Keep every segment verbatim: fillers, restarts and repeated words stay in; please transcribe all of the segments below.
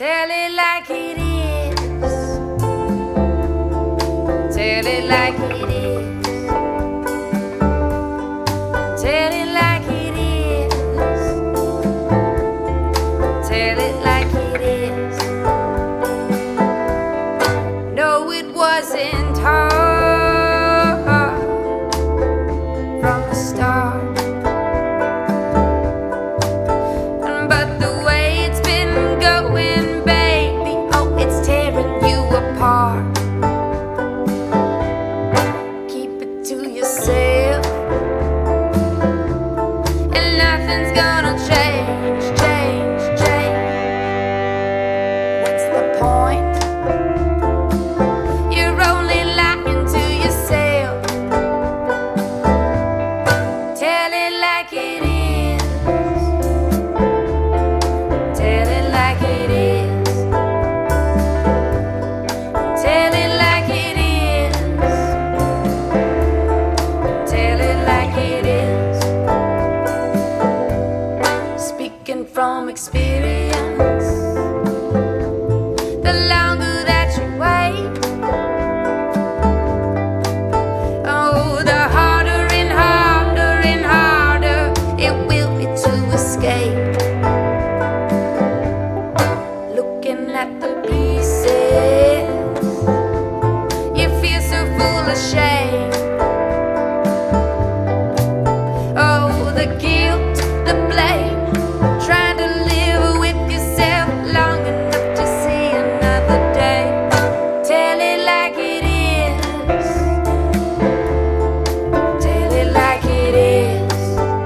Tell it like it is. Tell it like it is. Tell it like it is. Tell it like it is. No, it wasn't hard from the start. Keep it to yourself, and nothing's gonna change, change, change. What's the point? You're only lying to yourself. Tell it like it is. Tell it like it is. Tell it like it is. Tell it like it is. Speaking from experience, the longer that you wait, oh, the harder and harder and harder it will be to escape. Looking at the pieces, you feel so full of shame. Oh, the guilt, the blame, trying to live with yourself long enough to see another day. Tell it like it is. Tell it like it is.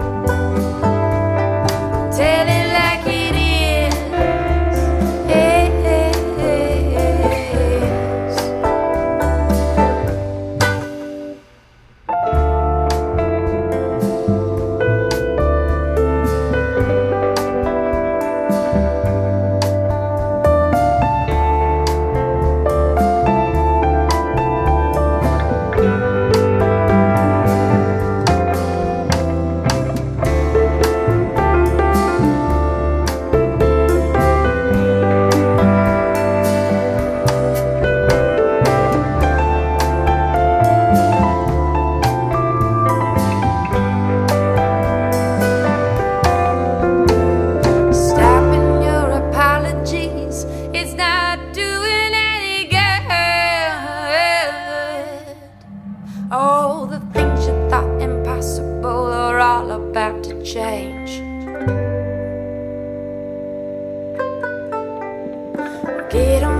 Tell it like it is. Hey, hey, hey, hey. Stopping your apologies, it's not doing any good. All the things you thought impossible are all about to change. Get on